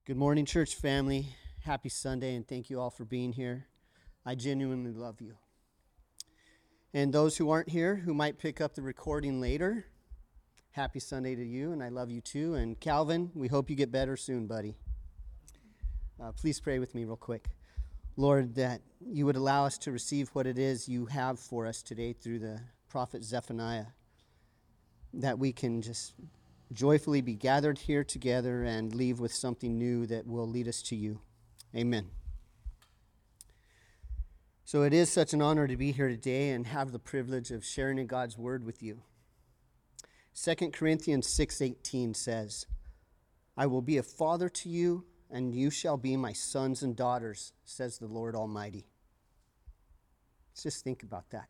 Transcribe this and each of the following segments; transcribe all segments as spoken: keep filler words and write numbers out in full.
Good morning, church family. Happy Sunday, and thank you all for being here. I genuinely love you. And those who aren't here, who might pick up the recording later, happy Sunday to you, and I love you too. And Calvin, we hope you get better soon, buddy. Uh, please pray with me real quick. Lord, that you would allow us to receive what it is you have for us today through the prophet Zephaniah, that we can just joyfully be gathered here together and leave with something new that will lead us to you. Amen. So it is such an honor to be here today and have the privilege of sharing in God's word with you. Second Corinthians six eighteen says, I will be a father to you, and you shall be my sons and daughters, says the Lord Almighty. Let's just think about that.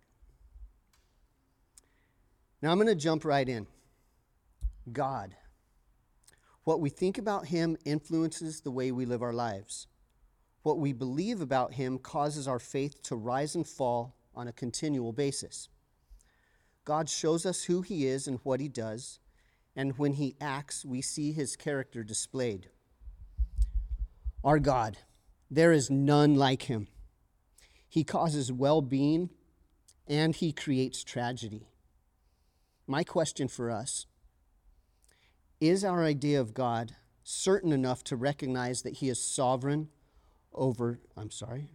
Now I'm going to jump right in. God. What we think about him influences the way we live our lives. What we believe about him causes our faith to rise and fall on a continual basis. God shows us who he is and what he does, and when he acts, we see his character displayed. Our God, there is none like him. He causes well-being, and he creates tragedy. My question for us: is our idea of God certain enough to recognize that he is sovereign over, I'm sorry.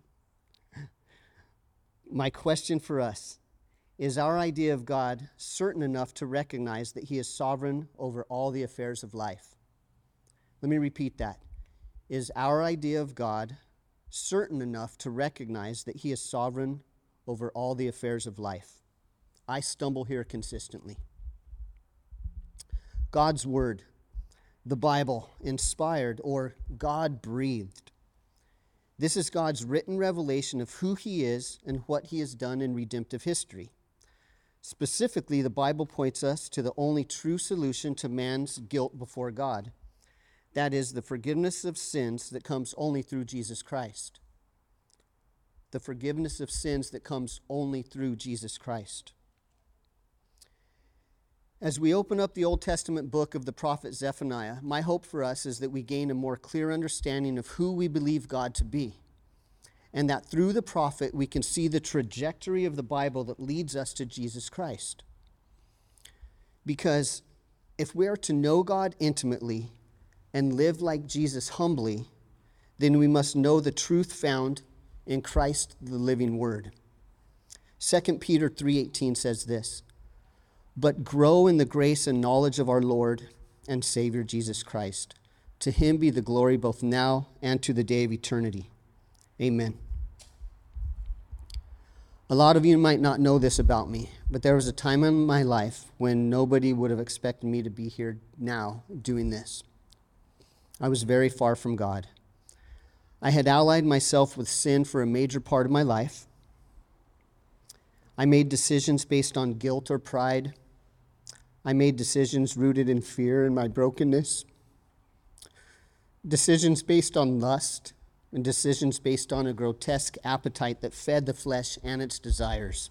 My question for us, is our idea of God certain enough to recognize that he is sovereign over all the affairs of life? Let me repeat that. Is our idea of God certain enough to recognize that he is sovereign over all the affairs of life? I stumble here consistently. God's word, the Bible, inspired or God-breathed. This is God's written revelation of who he is and what he has done in redemptive history. Specifically, the Bible points us to the only true solution to man's guilt before God. That is the forgiveness of sins that comes only through Jesus Christ. The forgiveness of sins that comes only through Jesus Christ. As we open up the Old Testament book of the prophet Zephaniah, my hope for us is that we gain a more clear understanding of who we believe God to be, and that through the prophet we can see the trajectory of the Bible that leads us to Jesus Christ. Because if we are to know God intimately and live like Jesus humbly, then we must know the truth found in Christ, the living Word. Second Peter three eighteen says this, but grow in the grace and knowledge of our Lord and Savior Jesus Christ. To him be the glory both now and to the day of eternity. Amen. A lot of you might not know this about me, but there was a time in my life when nobody would have expected me to be here now doing this. I was very far from God. I had allied myself with sin for a major part of my life. I made decisions based on guilt or pride. I made decisions rooted in fear and my brokenness. Decisions based on lust, and decisions based on a grotesque appetite that fed the flesh and its desires.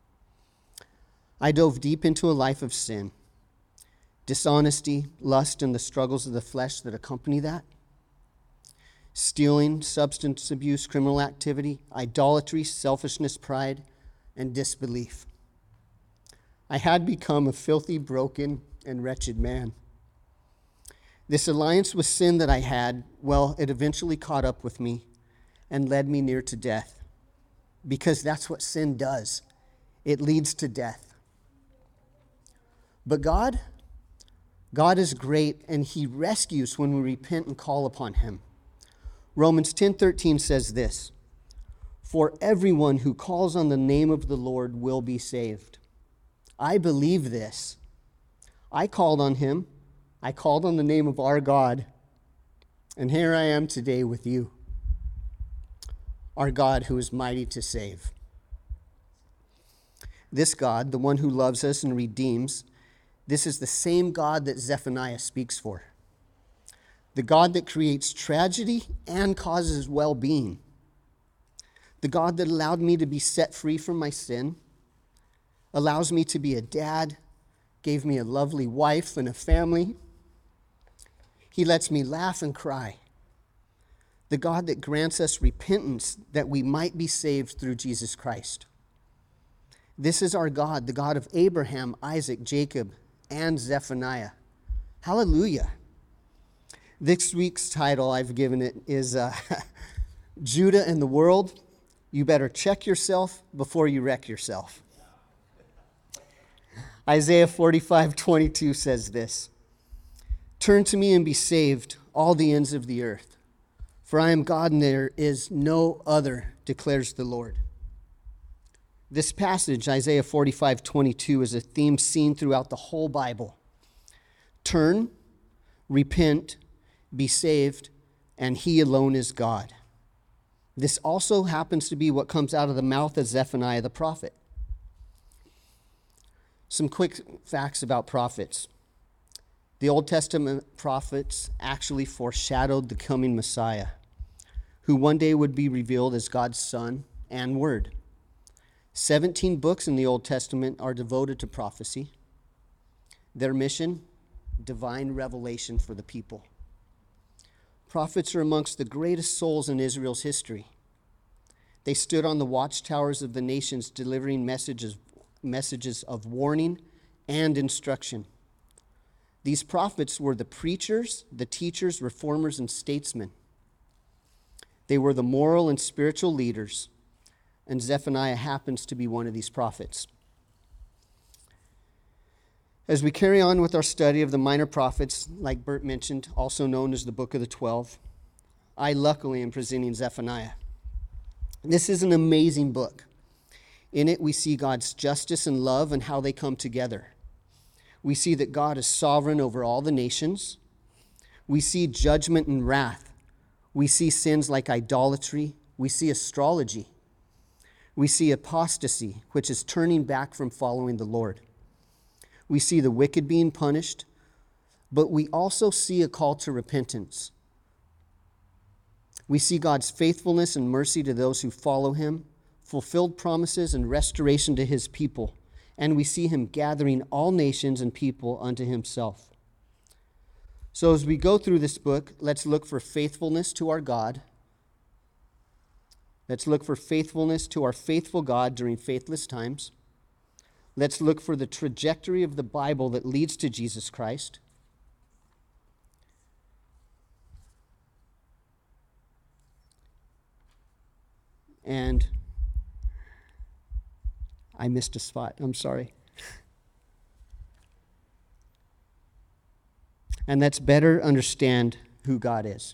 I dove deep into a life of sin, dishonesty, lust, and the struggles of the flesh that accompany that. Stealing, substance abuse, criminal activity, idolatry, selfishness, pride, and disbelief. I had become a filthy, broken, and wretched man. This alliance with sin that I had, well, it eventually caught up with me and led me near to death. Because that's what sin does. It leads to death. But God, God is great, and he rescues when we repent and call upon him. Romans ten thirteen says this, for everyone who calls on the name of the Lord will be saved. I believe this. I called on him. I called on the name of our God. And here I am today with you. Our God who is mighty to save. This God, the one who loves us and redeems, this is the same God that Zephaniah speaks for. The God that creates tragedy and causes well-being. The God that allowed me to be set free from my sin, allows me to be a dad, gave me a lovely wife and a family. He lets me laugh and cry. the God that grants us repentance that we might be saved through Jesus Christ. This is our God, the God of Abraham, Isaac, Jacob, and Zephaniah. Hallelujah. This week's title I've given it is uh, Judah and the World. You better check yourself before you wreck yourself. Isaiah forty-five twenty-two says this, "Turn to me and be saved, all the ends of the earth. For I am God and there is no other, declares the Lord." This passage, Isaiah forty-five twenty-two, is a theme seen throughout the whole Bible. Turn, repent, be saved, and he alone is God. This also happens to be what comes out of the mouth of Zephaniah the prophet. Some quick facts about prophets. The Old Testament prophets actually foreshadowed the coming Messiah, who one day would be revealed as God's Son and Word. Seventeen books in the Old Testament are devoted to prophecy. Their mission, divine revelation for the people. Prophets are amongst the greatest souls in Israel's history. They stood on the watchtowers of the nations delivering messages, messages of warning and instruction. These prophets were the preachers, the teachers, reformers, and statesmen. They were the moral and spiritual leaders, and Zephaniah happens to be one of these prophets. As we carry on with our study of the minor prophets, like Bert mentioned, also known as the Book of the Twelve, I luckily am presenting Zephaniah. This is an amazing book. In it, we see God's justice and love and how they come together. We see that God is sovereign over all the nations. We see judgment and wrath. We see sins like idolatry. We see astrology. We see apostasy, which is turning back from following the Lord. We see the wicked being punished, but we also see a call to repentance. We see God's faithfulness and mercy to those who follow him, fulfilled promises and restoration to his people, and we see him gathering all nations and people unto himself. So as we go through this book, let's look for faithfulness to our God. Let's look for faithfulness to our faithful God during faithless times. Let's look for the trajectory of the Bible that leads to Jesus Christ. And I missed a spot. I'm sorry. And let's better understand who God is.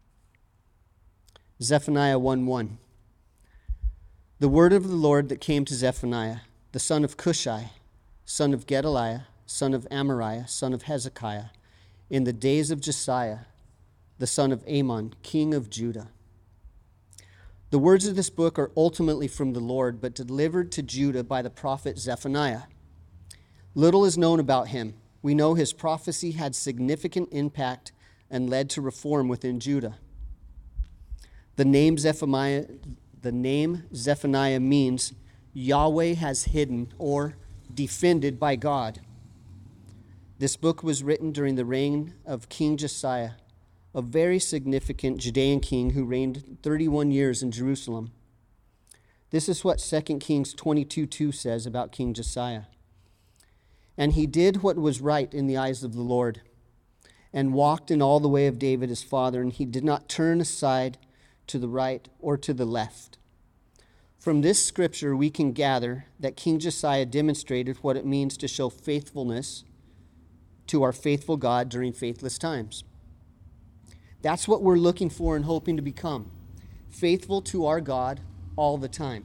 Zephaniah one one. The word of the Lord that came to Zephaniah, the son of Cushai, son of Gedaliah, son of Amariah, son of Hezekiah, in the days of Josiah, the son of Amon, king of Judah. The words of this book are ultimately from the Lord, but delivered to Judah by the prophet Zephaniah. Little is known about him. We know his prophecy had significant impact and led to reform within Judah. The name Zephaniah, the name Zephaniah means Yahweh has hidden or defended by God. This book was written during the reign of King Josiah, a very significant Judean king who reigned thirty-one years in Jerusalem. This is what Second Kings twenty-two two says about King Josiah. And he did what was right in the eyes of the Lord, and walked in all the way of David his father, and he did not turn aside to the right or to the left. From this scripture, we can gather that King Josiah demonstrated what it means to show faithfulness to our faithful God during faithless times. That's what we're looking for and hoping to become, faithful to our God all the time.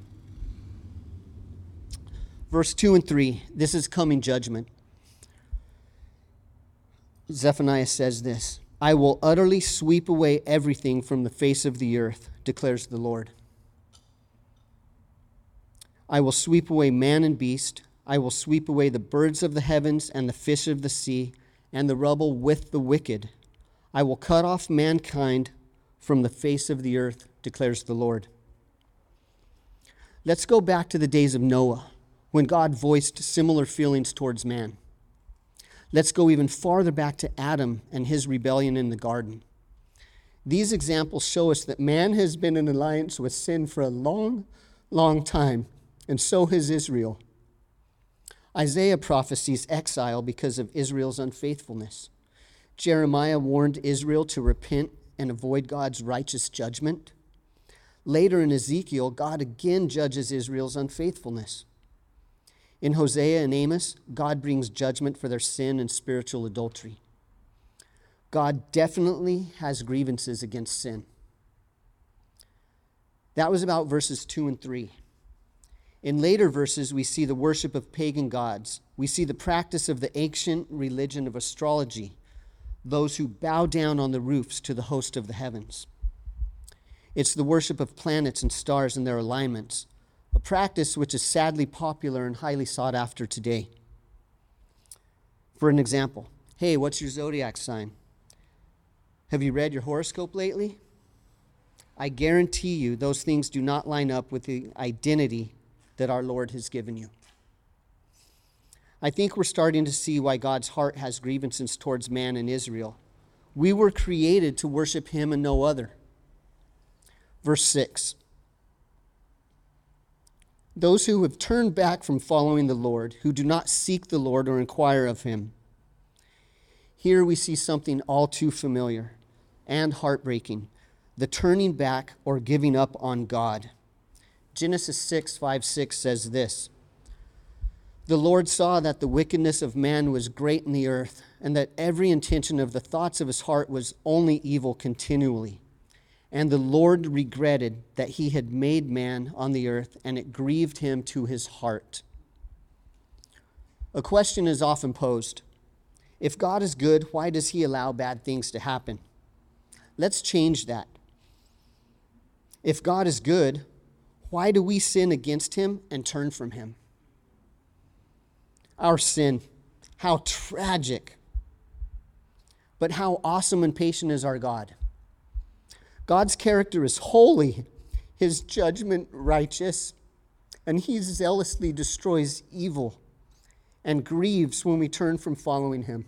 Verse two and three, this is coming judgment. Zephaniah says this, I will utterly sweep away everything from the face of the earth, declares the Lord. I will sweep away man and beast. I will sweep away the birds of the heavens and the fish of the sea and the rubble with the wicked. I will cut off mankind from the face of the earth, declares the Lord. Let's go back to the days of Noah, when God voiced similar feelings towards man. Let's go even farther back to Adam and his rebellion in the garden. These examples show us that man has been in alliance with sin for a long, long time, and so has Israel. Isaiah prophesies exile because of Israel's unfaithfulness. Jeremiah warned Israel to repent and avoid God's righteous judgment. Later in Ezekiel, God again judges Israel's unfaithfulness. In Hosea and Amos, God brings judgment for their sin and spiritual adultery. God definitely has grievances against sin. That was about verses two and three. In later verses, we see the worship of pagan gods. We see the practice of the ancient religion of astrology, those who bow down on the roofs to the host of the heavens. It's the worship of planets and stars and their alignments, a practice which is sadly popular and highly sought after today. For an example, hey, what's your zodiac sign? Have you read your horoscope lately? I guarantee you those things do not line up with the identity that our Lord has given you. I think we're starting to see why God's heart has grievances towards man and Israel. We were created to worship him and no other. Verse six. Those who have turned back from following the Lord, who do not seek the Lord or inquire of him. Here we see something all too familiar and heartbreaking, the turning back or giving up on God. Genesis six, five, six says this: The Lord saw that the wickedness of man was great in the earth, and that every intention of the thoughts of his heart was only evil continually. And the Lord regretted that he had made man on the earth, and it grieved him to his heart. A question is often posed: if God is good, why does he allow bad things to happen? Let's change that. If God is good, why do we sin against him and turn from him? Our sin, how tragic. But how awesome and patient is our God. God's character is holy, his judgment righteous, and he zealously destroys evil and grieves when we turn from following him.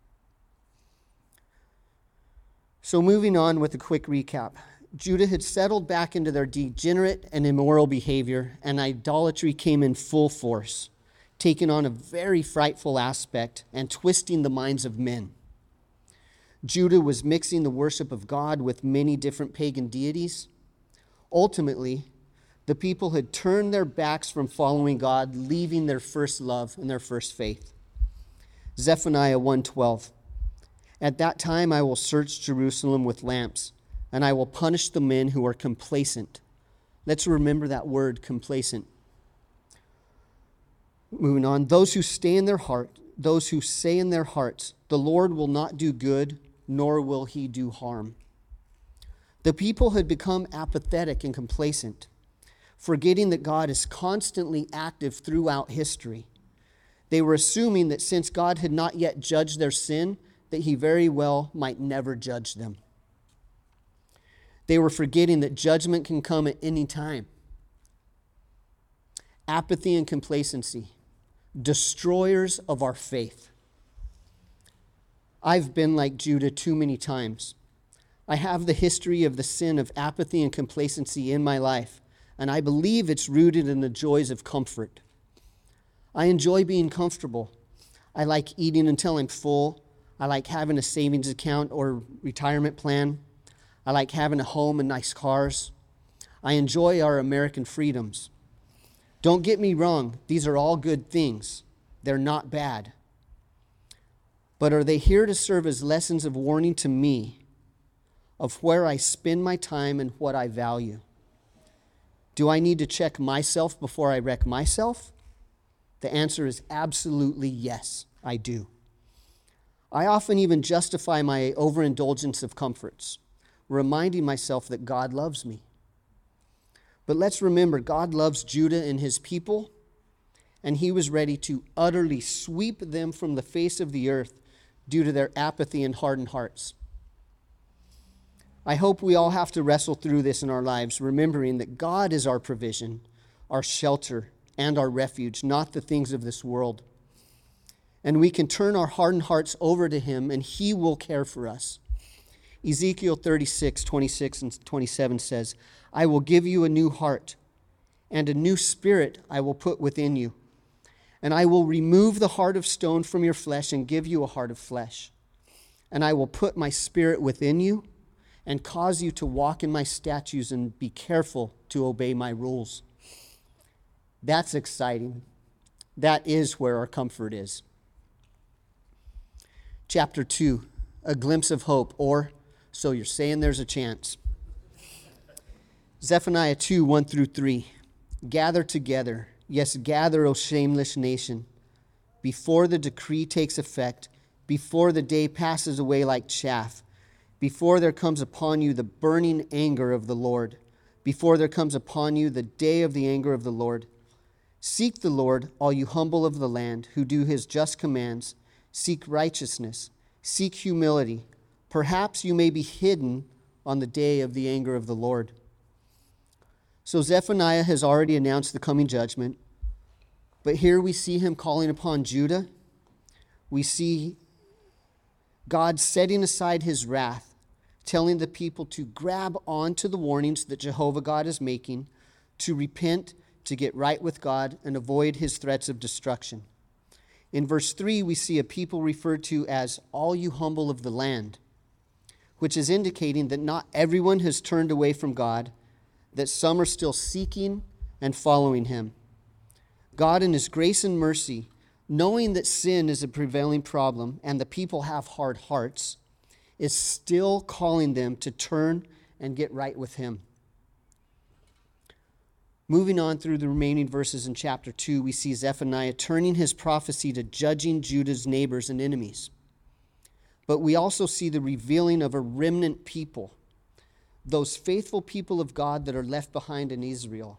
So moving on with a quick recap. Judah had settled back into their degenerate and immoral behavior, and idolatry came in full force, taking on a very frightful aspect and twisting the minds of men. Judah was mixing the worship of God with many different pagan deities. Ultimately, the people had turned their backs from following God, leaving their first love and their first faith. Zephaniah one twelve. At that time I will search Jerusalem with lamps, and I will punish the men who are complacent. Let's remember that word, complacent. Moving on, those who stay in their heart, those who say in their hearts, the Lord will not do good, nor will he do harm. The people had become apathetic and complacent, forgetting that God is constantly active throughout history. They were assuming that since God had not yet judged their sin, that he very well might never judge them. They were forgetting that judgment can come at any time. Apathy and complacency, destroyers of our faith. I've been like Judah too many times. I have the history of the sin of apathy and complacency in my life, and I believe it's rooted in the joys of comfort. I enjoy being comfortable. I like eating until I'm full. I like having a savings account or retirement plan. I like having a home and nice cars. I enjoy our American freedoms. Don't get me wrong, these are all good things. They're not bad. But are they here to serve as lessons of warning to me of where I spend my time and what I value? Do I need to check myself before I wreck myself? The answer is absolutely yes, I do. I often even justify my overindulgence of comforts, reminding myself that God loves me. But let's remember, God loves Judah and his people, and he was ready to utterly sweep them from the face of the earth due to their apathy and hardened hearts. I hope we all have to wrestle through this in our lives, remembering that God is our provision, our shelter, and our refuge, not the things of this world. And we can turn our hardened hearts over to him, and he will care for us. Ezekiel thirty-six, twenty-six and twenty-seven says, I will give you a new heart, and a new spirit I will put within you. And I will remove the heart of stone from your flesh and give you a heart of flesh. And I will put my spirit within you and cause you to walk in my statutes and be careful to obey my rules. That's exciting. That is where our comfort is. Chapter two, a glimpse of hope, or so you're saying there's a chance. Zephaniah two, one through three. Gather together, yes, gather, O shameless nation, before the decree takes effect, before the day passes away like chaff, before there comes upon you the burning anger of the Lord, before there comes upon you the day of the anger of the Lord. Seek the Lord, all you humble of the land, who do his just commands. Seek righteousness, seek humility. Perhaps you may be hidden on the day of the anger of the Lord. So Zephaniah has already announced the coming judgment, but here we see him calling upon Judah. We see God setting aside his wrath, telling the people to grab onto the warnings that Jehovah God is making, to repent, to get right with God, and avoid his threats of destruction. In verse three, we see a people referred to as all you humble of the land, which is indicating that not everyone has turned away from God, that some are still seeking and following him. God, in his grace and mercy, knowing that sin is a prevailing problem and the people have hard hearts, is still calling them to turn and get right with him. Moving on through the remaining verses in chapter two, we see Zephaniah turning his prophecy to judging Judah's neighbors and enemies. But we also see the revealing of a remnant people, those faithful people of God that are left behind in Israel,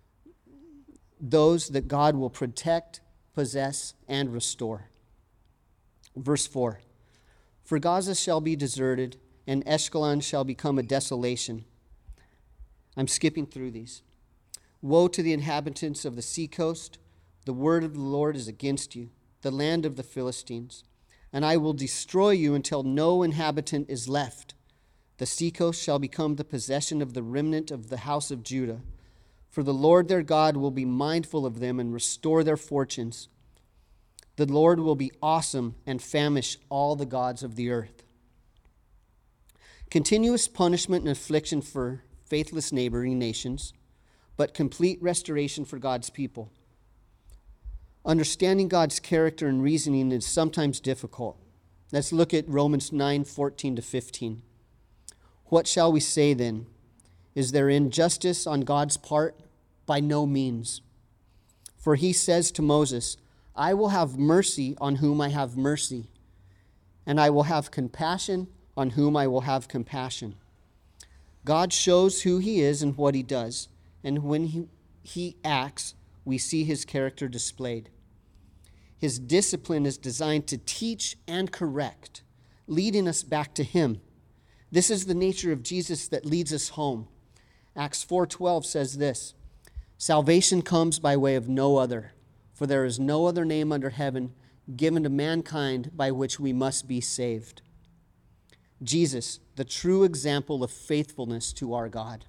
those that God will protect, possess, and restore. Verse four, for Gaza shall be deserted, and Ashkelon shall become a desolation. I'm skipping through these. Woe to the inhabitants of the seacoast! The word of the Lord is against you, the land of the Philistines. And I will destroy you until no inhabitant is left. The seacoast shall become the possession of the remnant of the house of Judah. For the Lord their God will be mindful of them and restore their fortunes. The Lord will be awesome and famish all the gods of the earth. Continuous punishment and affliction for faithless neighboring nations, but complete restoration for God's people. Understanding God's character and reasoning is sometimes difficult. Let's look at Romans nine, fourteen to fifteen. What shall we say then? Is there injustice on God's part? By no means. For he says to Moses, I will have mercy on whom I have mercy, and I will have compassion on whom I will have compassion. God shows who he is and what he does, and when he, he acts, we see his character displayed. His discipline is designed to teach and correct, leading us back to him. This is the nature of Jesus that leads us home. Acts four twelve says this, salvation comes by way of no other, for there is no other name under heaven given to mankind by which we must be saved. Jesus, the true example of faithfulness to our God.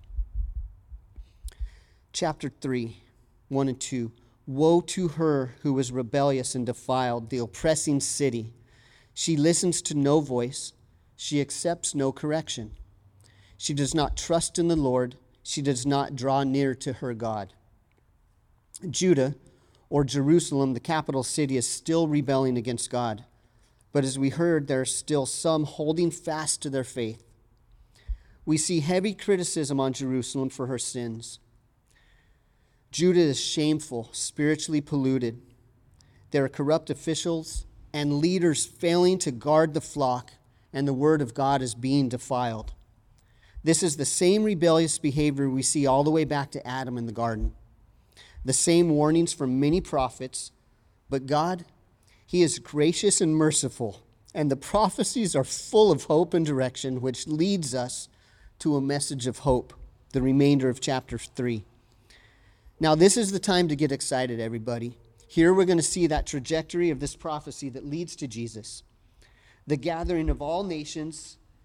Chapter three, one and two. Woe to her who is rebellious and defiled, the oppressing city. She listens to no voice. She accepts no correction. She does not trust in the Lord. She does not draw near to her God. Judah, or Jerusalem, the capital city, is still rebelling against God. But as we heard, there are still some holding fast to their faith. We see heavy criticism on Jerusalem for her sins. Judah is shameful, spiritually polluted. There are corrupt officials and leaders failing to guard the flock, and the word of God is being defiled. This is the same rebellious behavior we see all the way back to Adam in the garden. The same warnings from many prophets, but God, he is gracious and merciful, and the prophecies are full of hope and direction, which leads us to a message of hope, the remainder of chapter three. Now, this is the time to get excited, everybody. Here we're going to see that trajectory of this prophecy that leads to Jesus, the gathering of all nations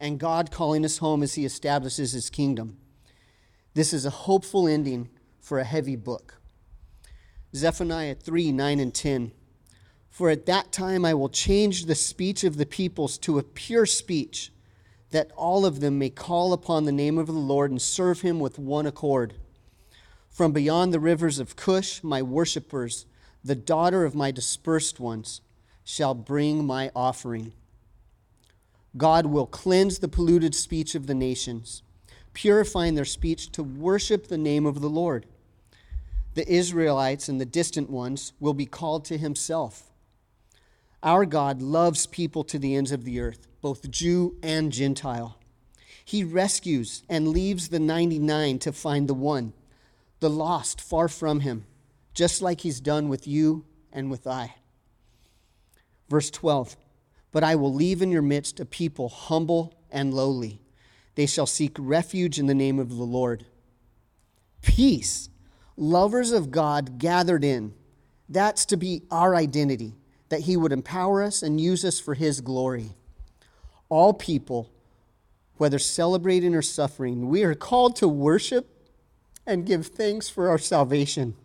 and God calling us home as he establishes his kingdom. This is a hopeful ending for a heavy book. Zephaniah three, nine and ten. For at that time I will change the speech of the peoples to a pure speech, that all of them may call upon the name of the Lord and serve him with one accord. From beyond the rivers of Cush, my worshipers, the daughter of my dispersed ones, shall bring my offering. God will cleanse the polluted speech of the nations, purifying their speech to worship the name of the Lord. The Israelites and the distant ones will be called to himself. Our God loves people to the ends of the earth, both Jew and Gentile. He rescues and leaves the ninety-nine to find the one, the lost far from him, just like he's done with you and with I. Verse twelve, but I will leave in your midst a people humble and lowly. They shall seek refuge in the name of the Lord. Peace, lovers of God gathered in. That's to be our identity, that he would empower us and use us for his glory. All people, whether celebrating or suffering, we are called to worship and give thanks for our salvation.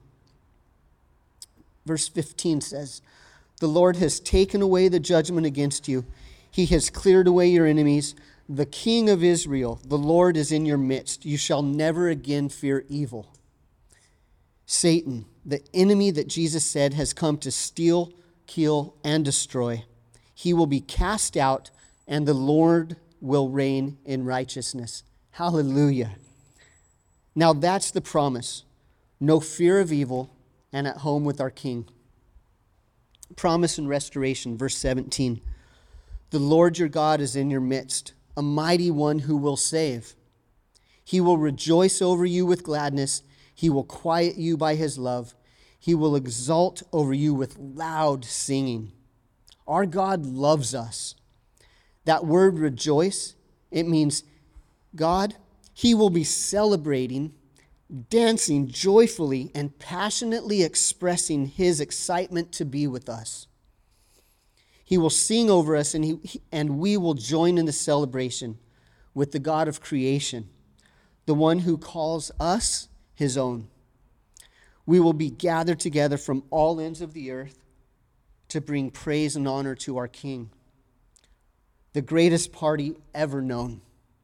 Verse fifteen says, the Lord has taken away the judgment against you. He has cleared away your enemies. The King of Israel, the Lord, is in your midst. You shall never again fear evil. Satan, the enemy that Jesus said has come to steal, kill, and destroy. He will be cast out, and the Lord will reign in righteousness. Hallelujah. Now that's the promise. No fear of evil, and at home with our King. Promise and restoration, verse seventeen. The Lord your God is in your midst, a mighty one who will save. He will rejoice over you with gladness. He will quiet you by his love. He will exult over you with loud singing. Our God loves us. That word rejoice, it means God, he will be celebrating, dancing joyfully, and passionately expressing his excitement to be with us. He will sing over us, and, he, and we will join in the celebration with the God of creation, the one who calls us his own. We will be gathered together from all ends of the earth to bring praise and honor to our King, the greatest party ever known.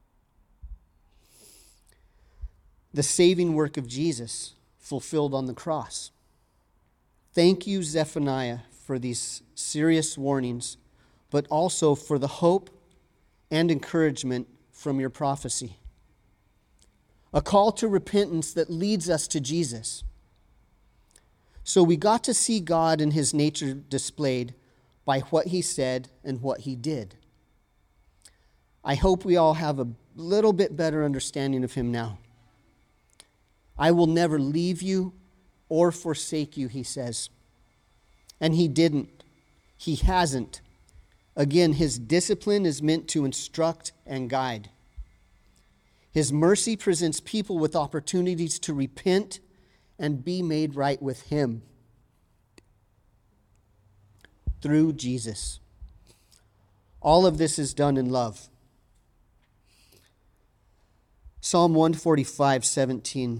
The saving work of Jesus fulfilled on the cross. Thank you, Zephaniah, for these serious warnings, but also for the hope and encouragement from your prophecy. A call to repentance that leads us to Jesus. So we got to see God and his nature displayed by what he said and what he did. I hope we all have a little bit better understanding of him now. I will never leave you or forsake you, he says. And he didn't. He hasn't. Again, his discipline is meant to instruct and guide. His mercy presents people with opportunities to repent and be made right with him through Jesus. All of this is done in love. Psalm one forty-five, seventeen.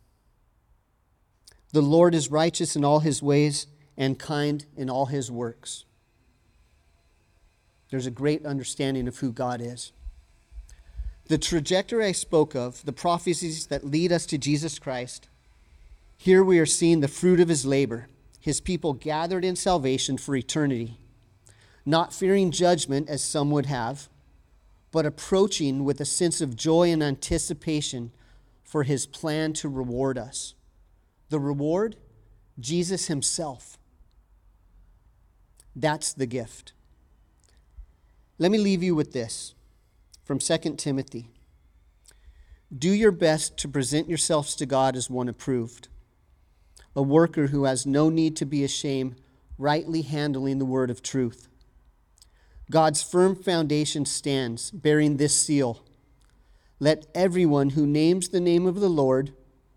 The Lord is righteous in all his ways and kind in all his works. There's a great understanding of who God is. The trajectory I spoke of, the prophecies that lead us to Jesus Christ, here we are seeing the fruit of his labor, his people gathered in salvation for eternity, not fearing judgment as some would have, but approaching with a sense of joy and anticipation for his plan to reward us. The reward, Jesus himself. That's the gift. Let me leave you with this from Second Timothy. Do your best to present yourselves to God as one approved, a worker who has no need to be ashamed, rightly handling the word of truth. God's firm foundation stands, bearing this seal. Let everyone who names the name of the Lord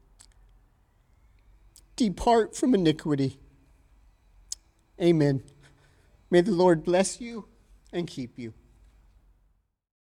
depart from iniquity. Amen. May the Lord bless you and keep you.